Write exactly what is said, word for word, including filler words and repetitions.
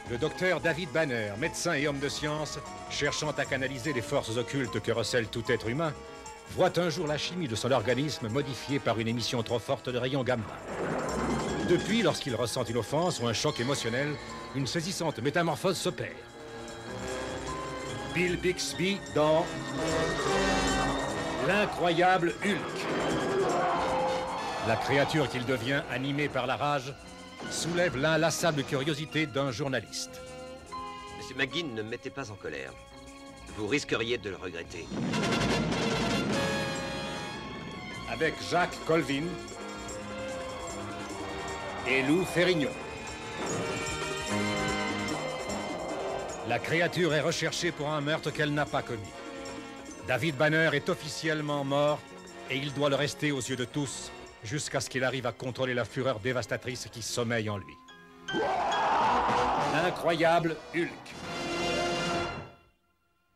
Le docteur David Banner, médecin et homme de science, cherchant à canaliser les forces occultes que recèle tout être humain, voit un jour la chimie de son organisme modifiée par une émission trop forte de rayons gamma. Depuis, lorsqu'il ressent une offense ou un choc émotionnel, une saisissante métamorphose s'opère. Bill Bixby dans L'incroyable Hulk. La créature qu'il devient, animée par la rage, soulève l'inlassable curiosité d'un journaliste. Monsieur McGinn, ne me mettez pas en colère. Vous risqueriez de le regretter. Avec Jacques Colvin et Lou Ferrigno. La créature est recherchée pour un meurtre qu'elle n'a pas commis. David Banner est officiellement mort et il doit le rester aux yeux de tous jusqu'à ce qu'il arrive à contrôler la fureur dévastatrice qui sommeille en lui. L'incroyable Hulk.